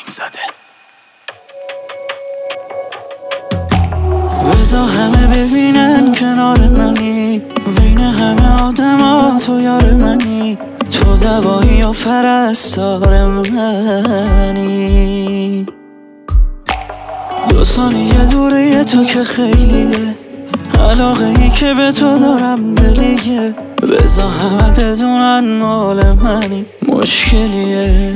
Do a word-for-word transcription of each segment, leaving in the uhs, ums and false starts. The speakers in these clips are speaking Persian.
زده. بذار همه ببینن کنار منی، بین همه آدم ها تو یار منی، تو دوایی و پرستار منی. دو ثانیه دوره تو که خیلیه، علاقه ای که به تو دارم دلیه. بذار همه بدونن مال منی، مشکلیه.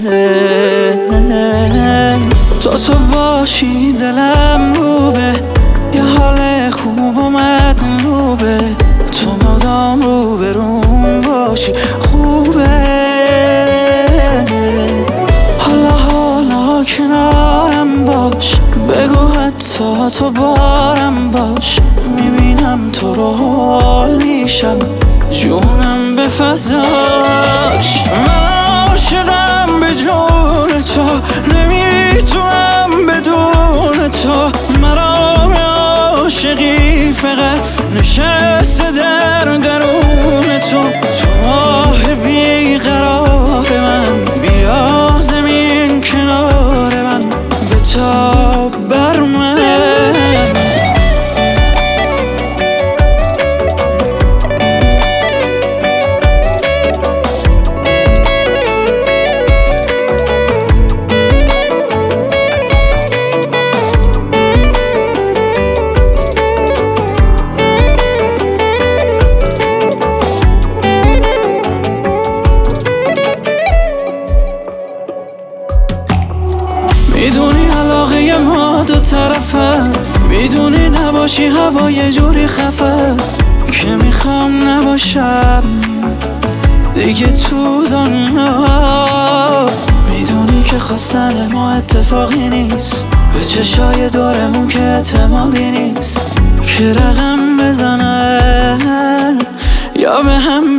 تو تو باشی دلم روبه، یه حال خوب اومد روبه، تو مدام رو به روم باشی خوبه. حالا حالا کنارم باش، بگو حتی تو بارم باش، میبینم تو رو حال میشم، جونم به فضاش. من عاشقم به جون تو، نمیتونم بدون تو. مرا عاشقی فقط نشسته در درون تو. تو ماه بیقرار من، بیا زمین کنار من، بتاب بر من. میدونی علاقه ما دو طرف است، میدونی نباشی هوا یه جوری خفه است که میخوام نباشم دیگه تو دنیا. میدونی که خواستن ما اتفاقی نیست، به چشای دورمون که اعتمادی نیست، که رقم بزنن یا به هم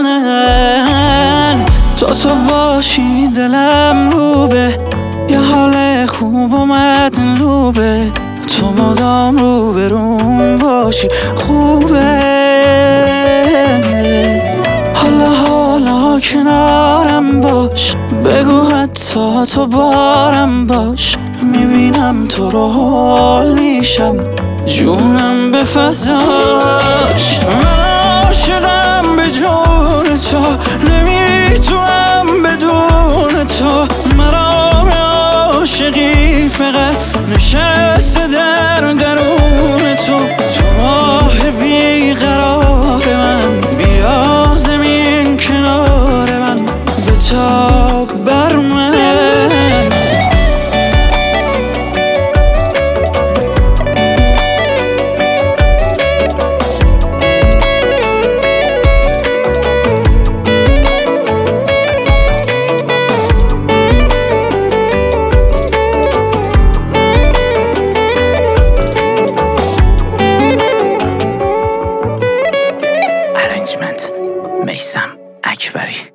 بزنن. تو تو باشی دلم روبه، یه حال خوب اومد روبه، تو مدام رو به روم باشی خوبه. حالا حالا کنارم باش، بگو حتی تو بارم باش، میبینم تو رو حال میشم، جونم به فضاش. من عاشقم به جون تو، نمیتونم بدون تو. مرا عاشقی فقط نشسته در درون تو. تو ماه بیقرار من، بیا زمین کنار من، بتاب بر من. میثم اکبری.